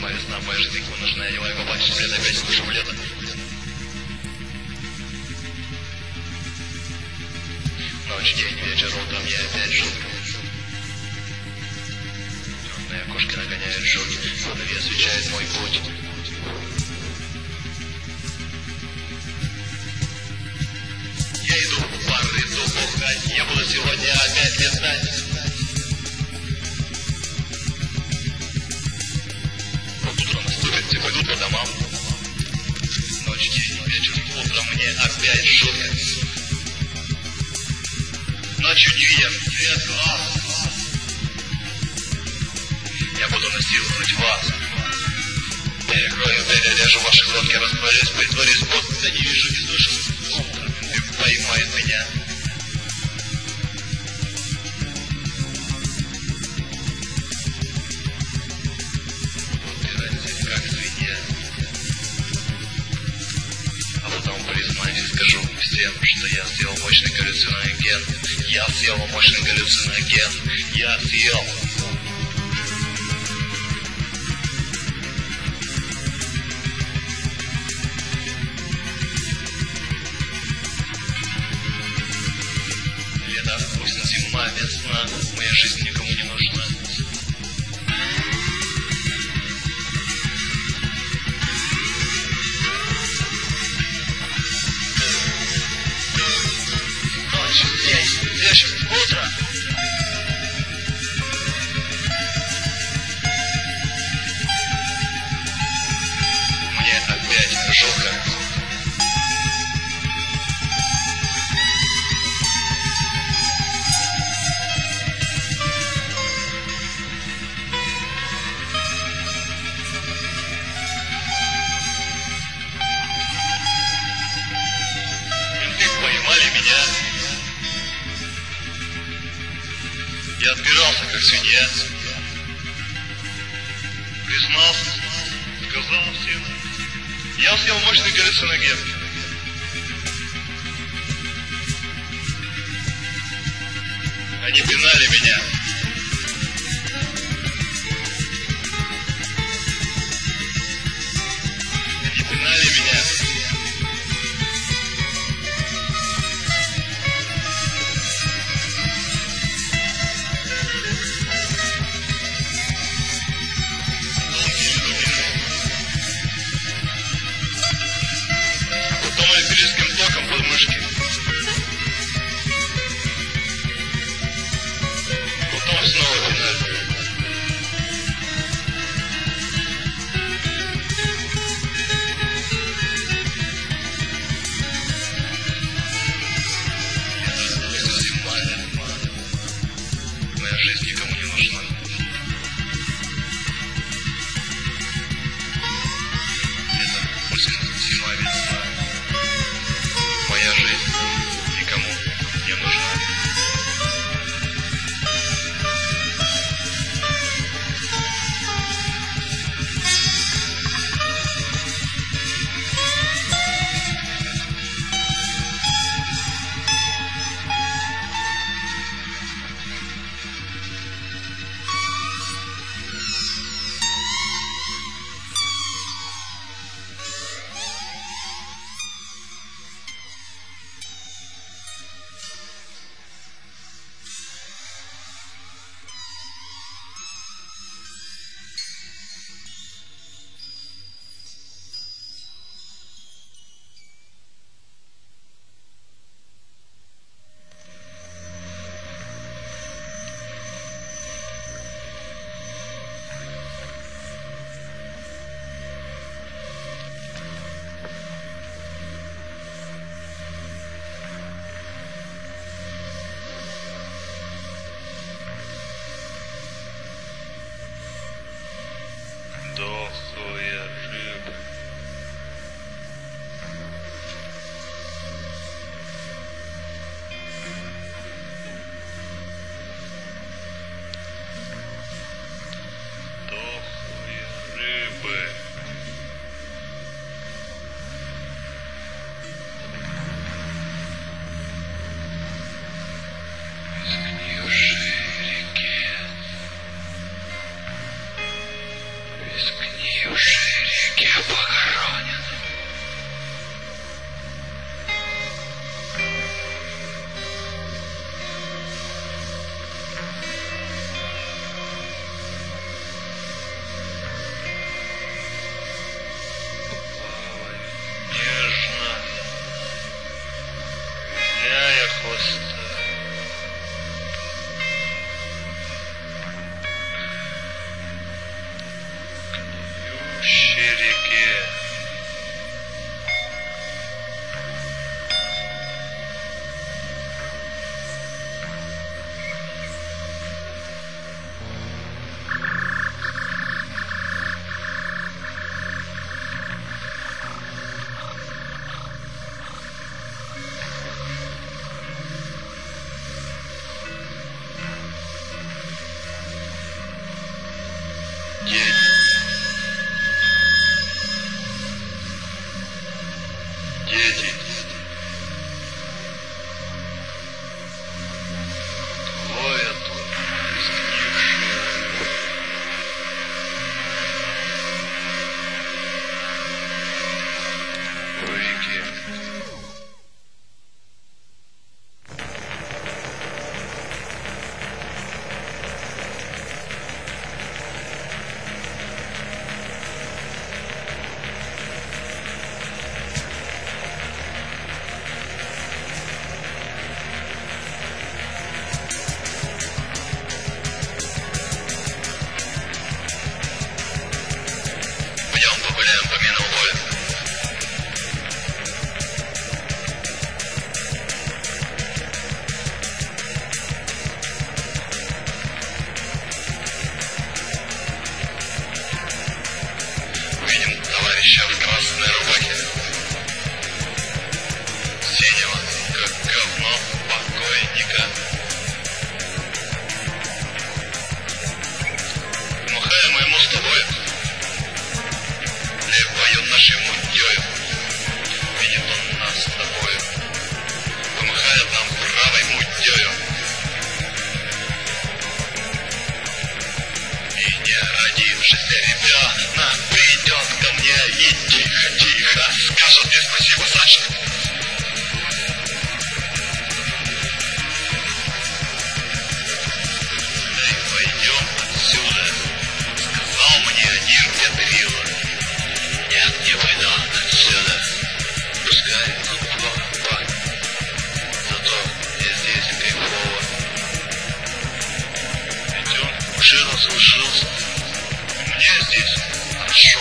зима, весна, моя жизнь никому нужна, я не могу побачить свет, опять слышу лето. Ночь, день, вечер, утром я опять жил. Темные окошки нагоняют жоги, фонари освещает мой путь. Я иду в бар, иду бухать, я буду сегодня опять летать. Вот утро наступит, все пойдут по домам. Ночь, день, вечер, утром мне опять жутко. Ночью дверь, свет глаз. Я буду насиловать вас. Перекрою дверь, режу ваши глотки, растворюсь, притворюсь, будто не вижу, не слышу. Ты поймает меня. Убирайся, как свинья. А потом признаюсь и скажу всем, что я съел мощный галлюциноген. Я съел мощный галлюциноген. Я съел. Лето, осень, зима, весна. Моя жизнь никому не нужна. Ночь, день, вечер, утро. Мне опять жутко. Поймали меня. Я отбирался, как свинья. Признался, сказал всем. Я съел мощный галлюциноген. Они пинали меня. Они пинали меня. Потом электрическим током под мышки. Потом снова пинали. Это зима, весна. Моя жизнь никому не нужна. Это осень, зима, весна. Моя жизнь 10. Двое тут рискнившие. Рыки. Пойдем погуляем по минному полю. Увидим товарища в красной рубахе. Синего, как говно покойника. Помахаем ему с тобой. Левою нашей мундёю. Видит он нас с тобою. Помахает нам правой мундёю. И не родившийся ребенок придет ко мне и тихо-тихо скажет мне спасибо, Саша. Да и пойдем отсюда. Сказал мне один Петрила. Нет, не пойду отсюда. Пускай он плохо. Зато я здесь кайфово. Ведь он уже разрушился. Мне здесь хорошо.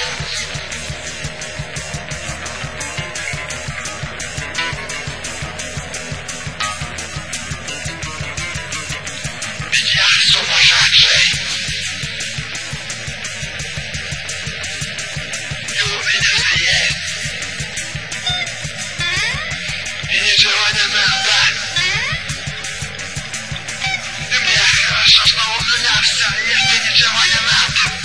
Ведь я сумасшедший. И у меня все есть. И ничего не надо. И мне хорошо, что у меня все есть, и ничего не надо.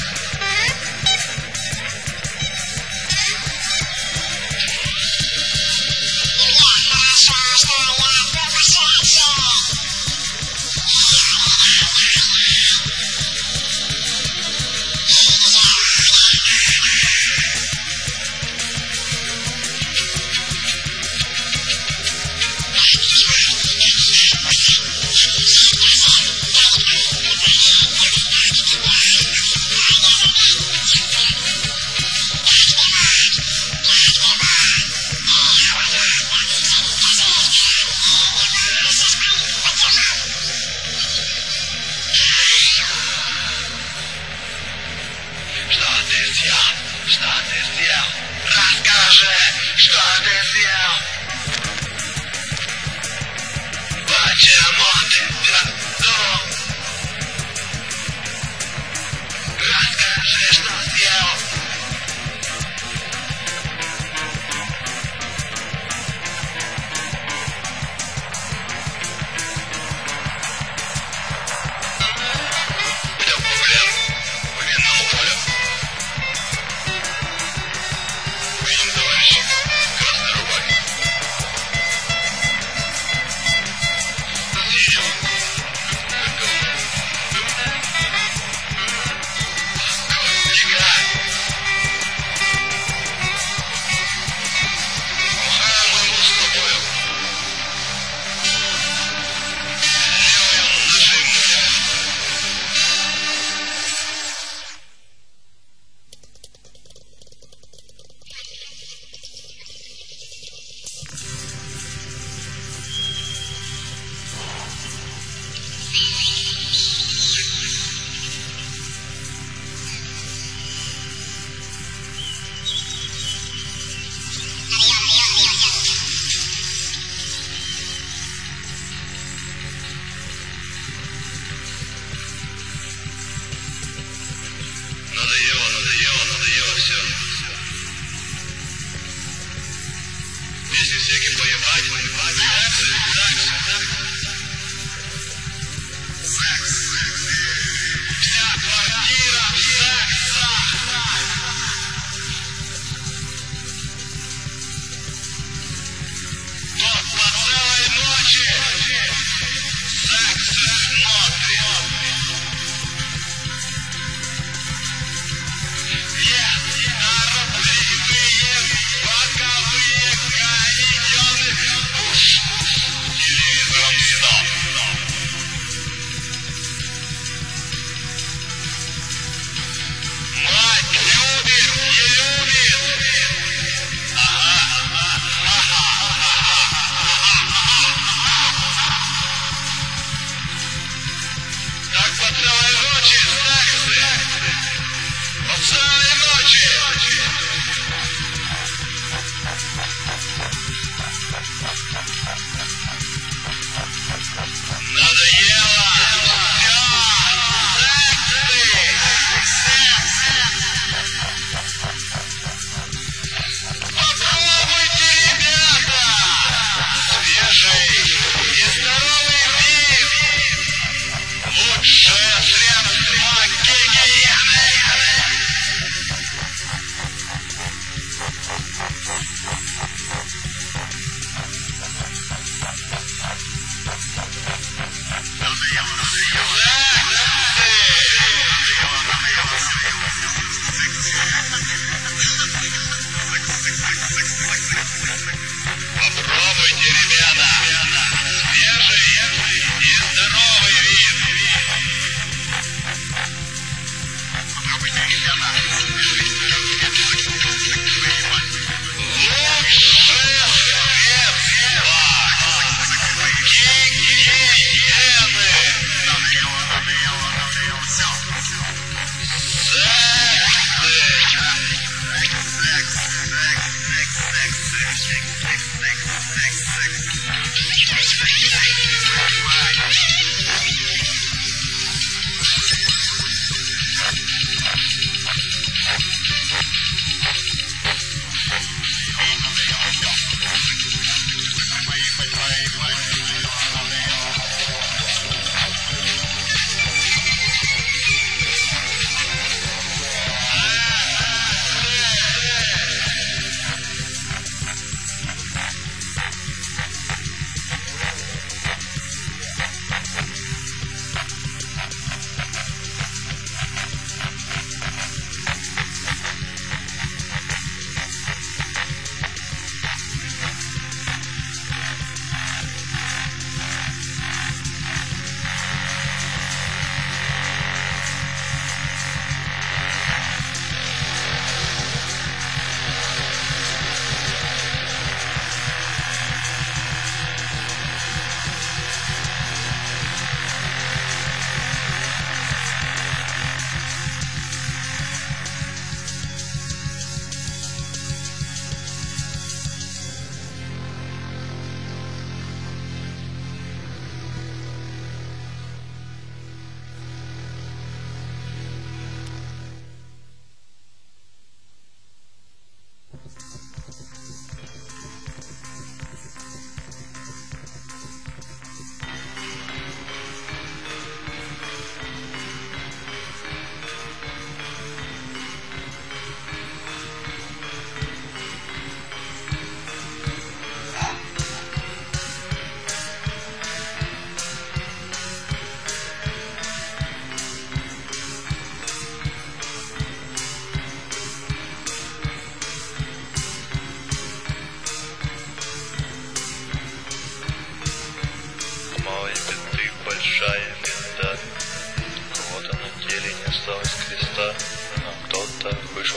Что ты съел? Что ты съел? Расскажи, что ты съел? Почему ты бездом? Расскажи, что съел? Пойдем погуляем по минному полю. Увидим товарища в красной рубахе.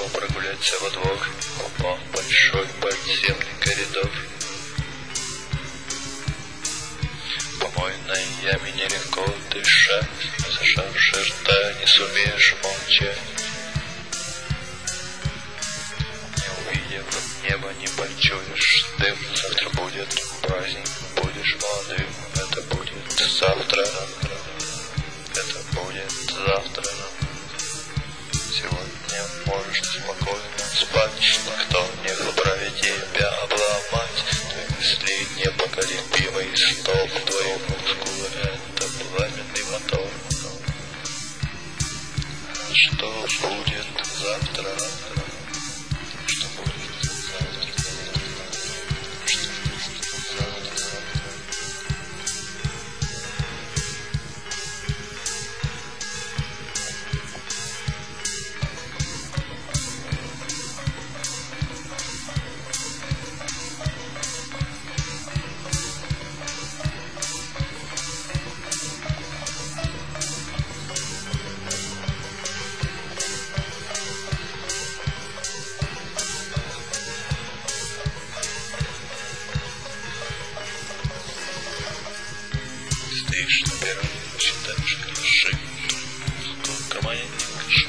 Решил прогуляться во двор, попал в большой подземный коридор. В помойной яме нелегко дышать, зажавши рта не сумеешь молчать. Не увидев неба, не почуешь дым. Завтра будет праздник, будешь молодым. Это будет завтра, это будет завтра. Сегодня можешь спокойно спать, никто не вправе тебя обломать. Твои мысли непоколебимый столб, твои мускулы — это пламенный мотор. А что будет завтра? Что будет завтра? Что будет завтра? Стоишь на перроне, считаешь гроши, сколько монеток жив.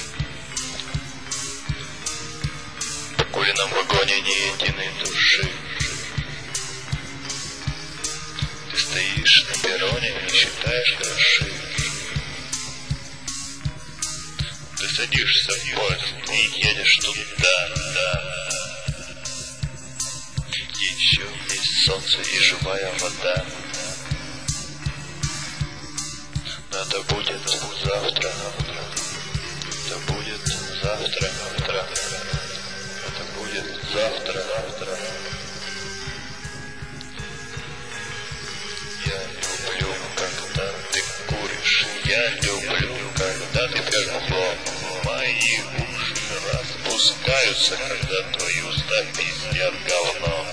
В покуренном вагоне ни единой души. Ты стоишь на перроне и считаешь гроши. Ты садишься в поезд и едешь туда, да. Еще есть солнце и живая вода. Но это будет завтра, это будет завтра, это будет завтра. Я люблю, когда ты куришь, я люблю, когда ты пьешь бухло. Мои уши распускаются, когда твои уста пиздят говно.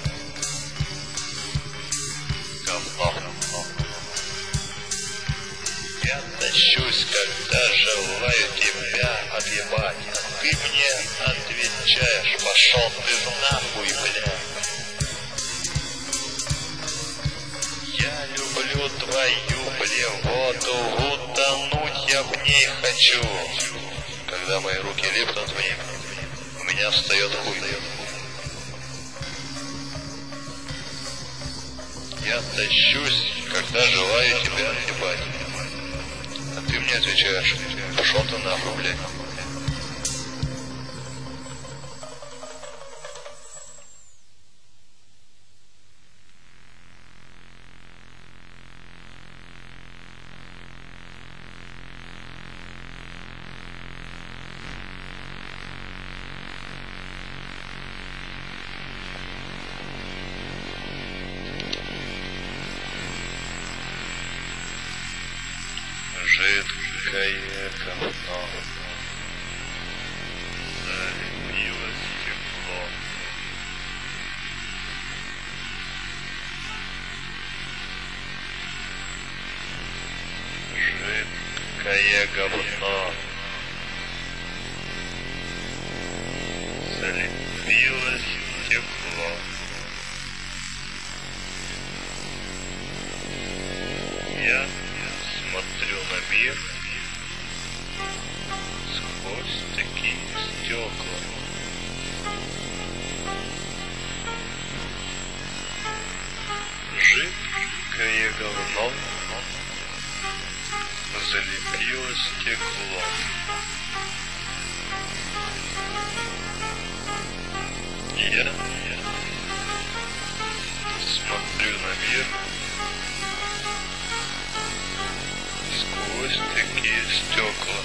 Я тащусь, когда желаю тебя отъебать. Ты мне отвечаешь: пошел ты нахуй, бля. Я люблю твою блевоту, утонуть я в ней хочу. Когда мои руки липнут в них, у меня встает хуй. Я тащусь, когда желаю тебя отъебать. А ты мне отвечаешь: пошел ты нахуй, блядь. Жидкое говно залепило стекло. Жидкое говно залепило стекло. Я смотрю на мир сквозь такие стекла. Жидкое говно залепило стекло. Я смотрю на мир сквозь такие стекла.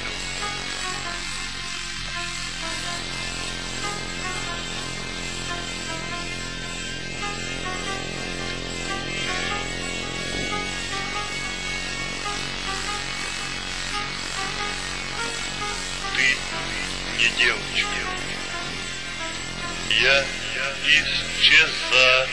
Ты не девочка. Я исчезаю.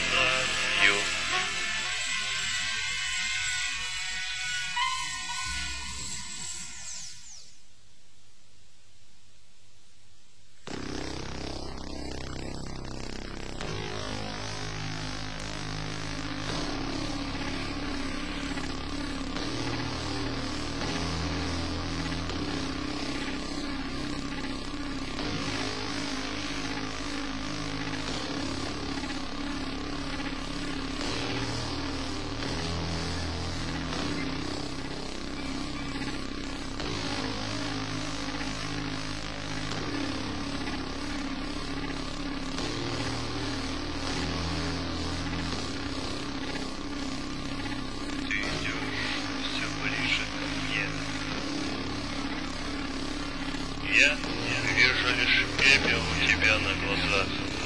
назад.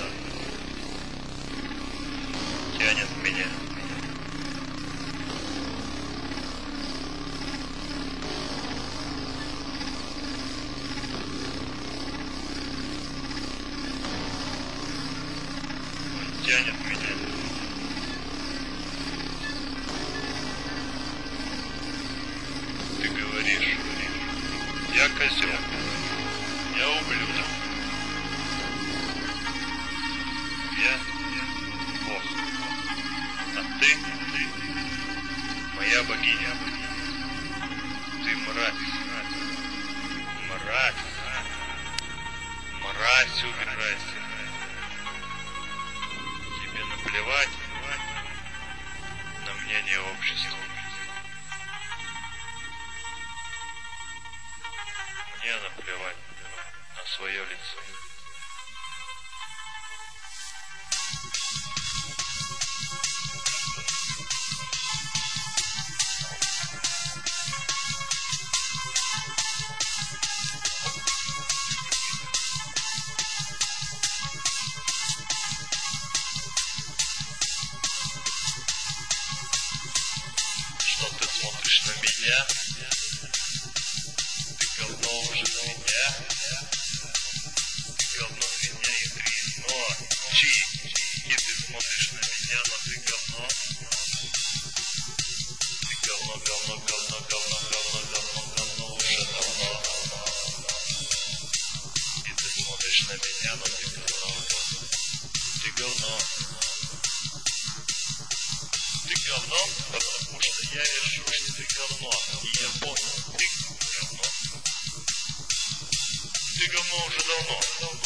Тянет меня. Он тянет меня. Ты говоришь, я козел, я ублюдок. Я Бог, а ты моя богиня. Ты мразь, убирайся. Тебе наплевать на мнение общества. Мне наплевать на свое лицо. Что ты смотришь на меня? Ты говно уже свинья. Ты говно, свинья и древно. И ты смотришь на меня, но ты говно. Ты говно уже давно. И ты смотришь на меня, но ты говно. Ты говно. Ты говно, потому что я решу, что ты говно. И я понял, ты говно. Ты говно уже давно.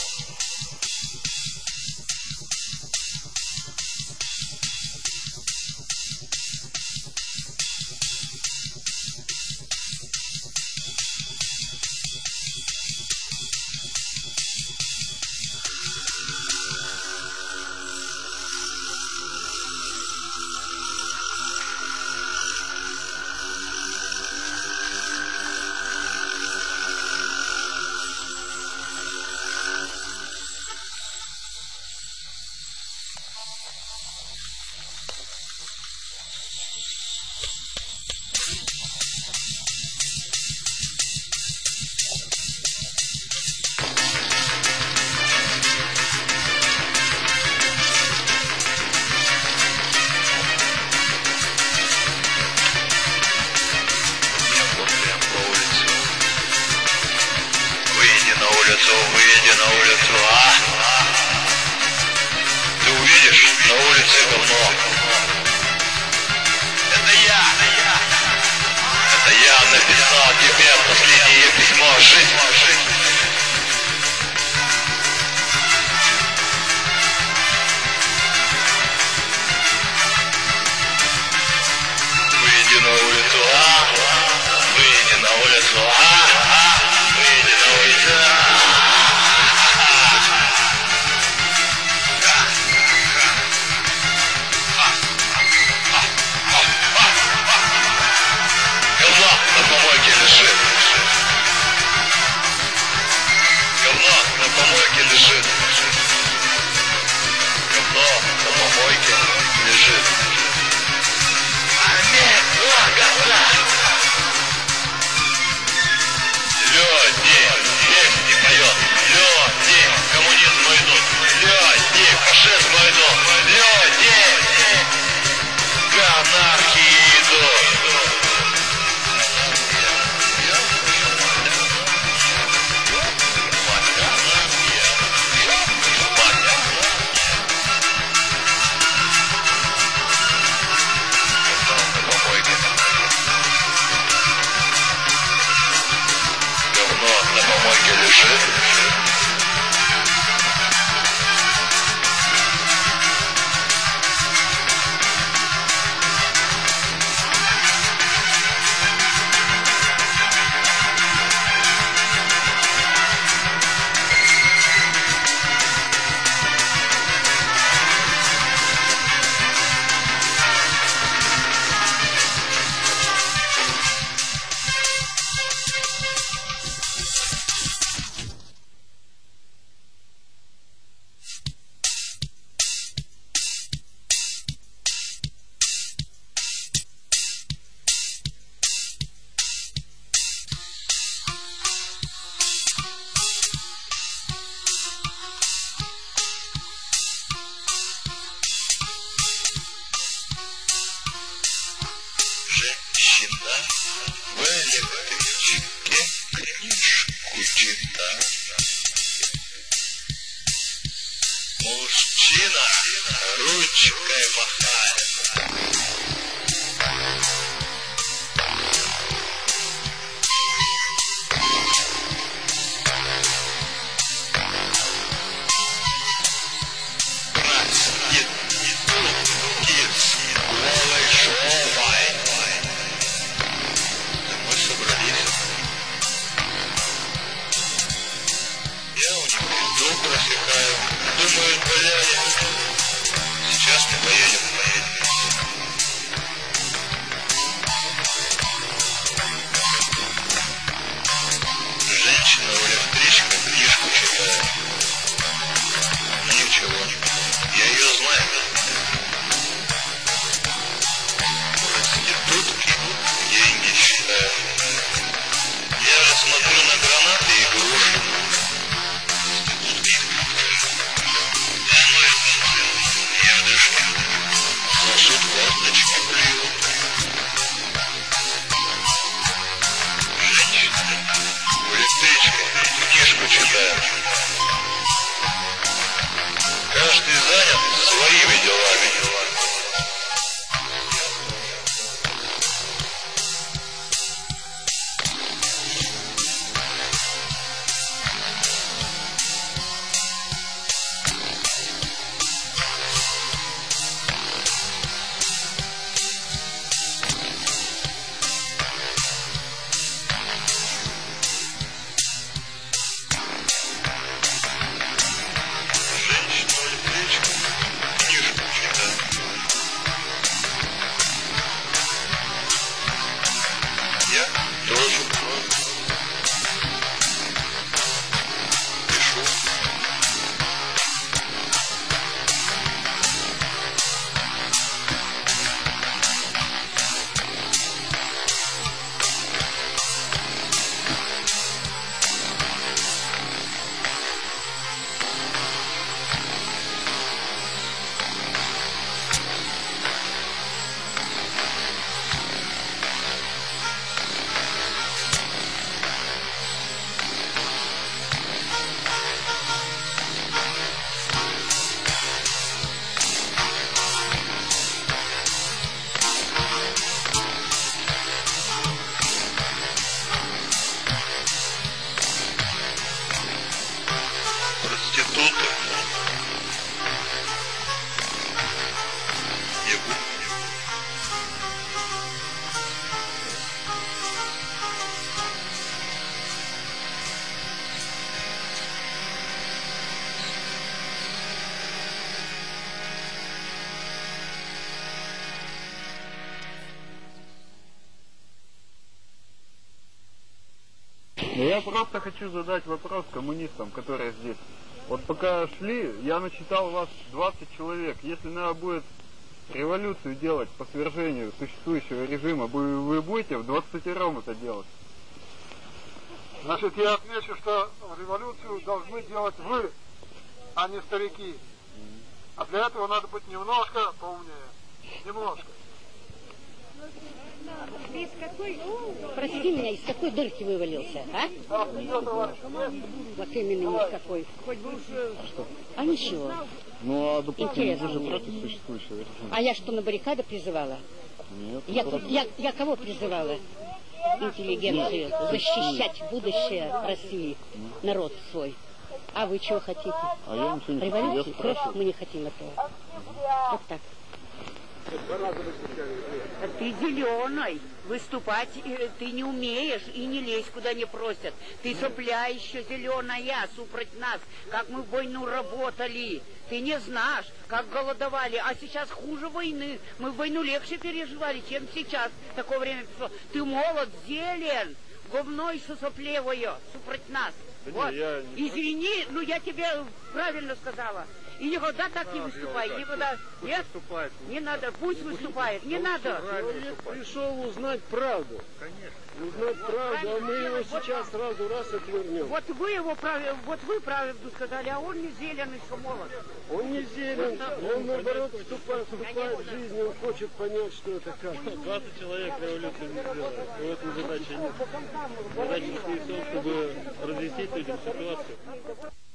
Выйди на улицу, а? Ты увидишь на улице говно. Это я написал тебе последнее письмо. Жить. Выйди на улицу, а? Выйди на улицу, а? Выйди на улицу, а? Лежит. Говно на помойке лежит. Говна. Люди, песни поет. Люди, коммунизм идут. Люди, фашизм идут. Люди, к анархии идут. Мужчина ручкой махает. Брат сидит не тут, с голой жопой. Мы собрались. Я у них иду, просекаю. Думаю, блядь, сейчас мы поедем. Женщина в электричке книжку читает. Ничего, я ее знаю. Проститутки деньги считают. Я же смотрю на гранаты и груши. Едышки, носут косточки, блюют. Женщины в электричке книжку читают. Каждый занят своими делами. Я тоже пишу. Проституты. Но я просто хочу задать вопрос коммунистам, которые здесь. Вот пока шли, я насчитал вас 20 человек. Если надо будет революцию делать по свержению существующего режима, вы будете в 20-ром это делать? Значит, я отмечу, что революцию должны делать вы, а не старики. А для этого надо быть немножко поумнее. Немножко. Ты из какой, прости меня, из какой дырки вывалился, а? Вот именно из какой. А ничего. Ну, а допустим, Интересно. вы же против существующего режима. А я что, на баррикады призывала? Нет. Я кого призывала? Интеллигенцию. Защищать будущее России, народ свой. А вы чего хотите? А я ничего не хочу, я Революции? спрашиваю. Мы не хотим этого. Вот так. Ты зеленой. Выступать ты не умеешь и не лезь, куда не просят. Ты сопля еще зеленая, супроть нас, как мы в войну работали. Ты не знаешь, как голодовали, а сейчас хуже войны. Мы войну легче переживали, чем сейчас. Такое время пришло. Ты молод, зелен, говно еще соплевое, супроть нас. Да Вот. не, Извини, ну я тебе правильно сказала. И никогда так не выступай, никогда. Нет? Не надо, пусть выступает, не надо. Человек пришел узнать правду. Конечно. Узнать правду, а мы его сейчас сразу раз отвернем. Вот вы его вот вы правду сказали, а он не зелен, еще молод. Он не зелен, он наоборот вступает в жизнь, он хочет понять, что это как. 20 человек революцию не сделали. В этом задача нет. Задача не в том, чтобы разъяснить людям ситуацию.